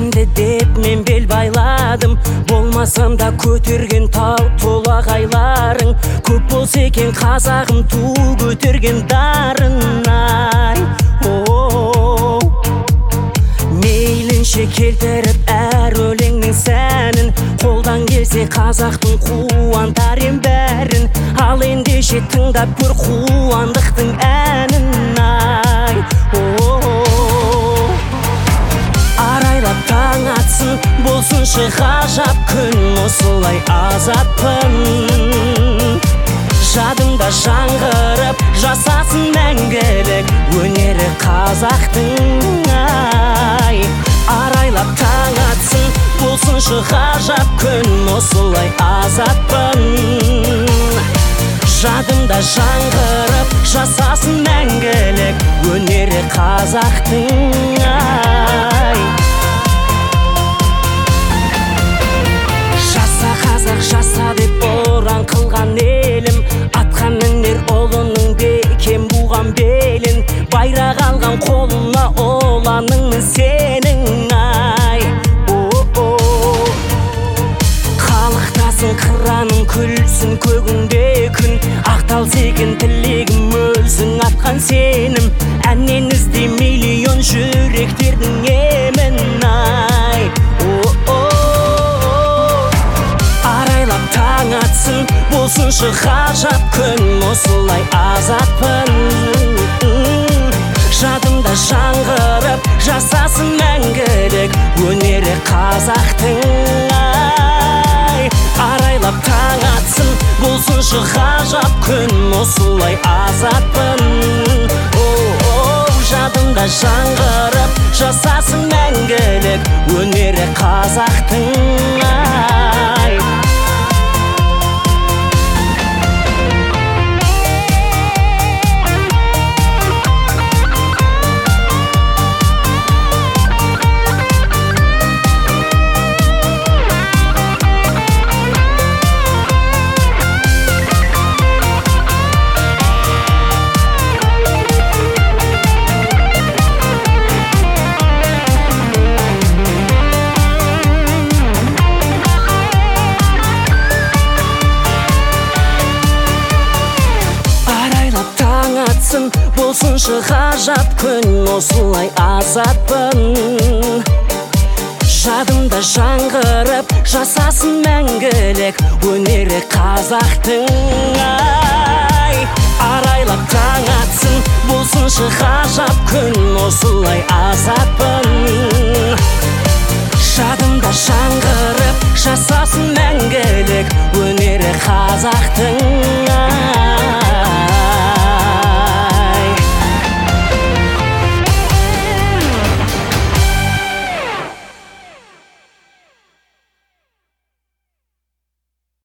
шашымды деп мен бел байладым. Болмасам да көтерген тау толағайларың. Көп болса екен қазағым ту көтерген дарын. Ай, мейлінше келтіріп әр өлеңнің сәнін. Қолдан келсе қазақтың қуантар ем бәрін. Ал ендеше тыңдап көр қуандықтың әнін. Ай, арайлап таң атсын, болсыншы ғажап күн. Осылай азатпын, жадымда жаңғырып жасасын мәңгілік өнері қазақтың. Ай, арайлап таң атсын, болсыншы ғажап күн. Осылай азатпын, жадымда жаңғырып жасасын мәңгілік өнері қазақтың. Ай, жаса қазақ жаса деп ұран қылған елім. Атқа мінер ұлының бекем буған белін. Байрақ алған қолына оланыңмын сенің. Ай, халықтасың қыраның күлсін көгінде күн. Ақтал секін тілегім өлсін атқан сенім. Әннен ізде миллион жүректердің емін. Ай, арайлап таң атсын, болсыншы ғажап күн. Осылай азатпын, жадымда жаңғырып жасасын мәңгілік өнері қазақтың. Ай, арайлап таң атсын, болсыншы ғажап күн. Осылай азатпын, жадымда жаңғырып жасасын мәңгілік өнері қазақтың. Ай, болсыншы ғажап күн. Осылай азатпын, жадымда жаңғырып жасасын мәңгілік өнері қазақтың. Ай, арайлап таң атсын, болсыншы ғажап күн. Осылай азатпын, жадымда жаңғырып жасасын мәңгілік өнері қазақтың.